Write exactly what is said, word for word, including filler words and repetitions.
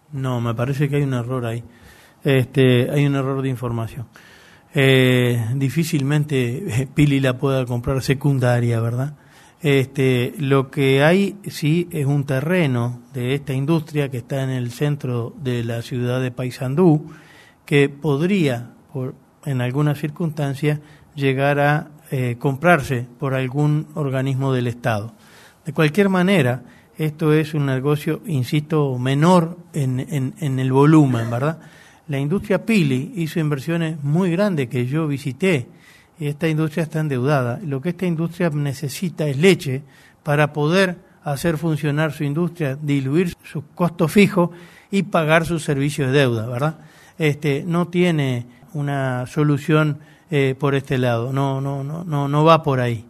No, me parece que hay un error ahí. Este, hay un error de información. Eh, difícilmente Pili la pueda comprar secundaria, ¿verdad? Este, lo que hay sí es un terreno de esta industria que está en el centro de la ciudad de Paysandú, que podría, por, en algunas circunstancias, llegar a eh, comprarse por algún organismo del Estado. De cualquier manera, esto es un negocio, insisto, menor en, en, en el volumen, ¿verdad? La industria Pili hizo inversiones muy grandes que yo visité, y esta industria está endeudada. Lo que esta industria necesita es leche para poder hacer funcionar su industria, diluir sus costos fijos y pagar sus servicios de deuda, ¿verdad? Este, no tiene una solución eh, por este lado, no, no, no, no, no va por ahí.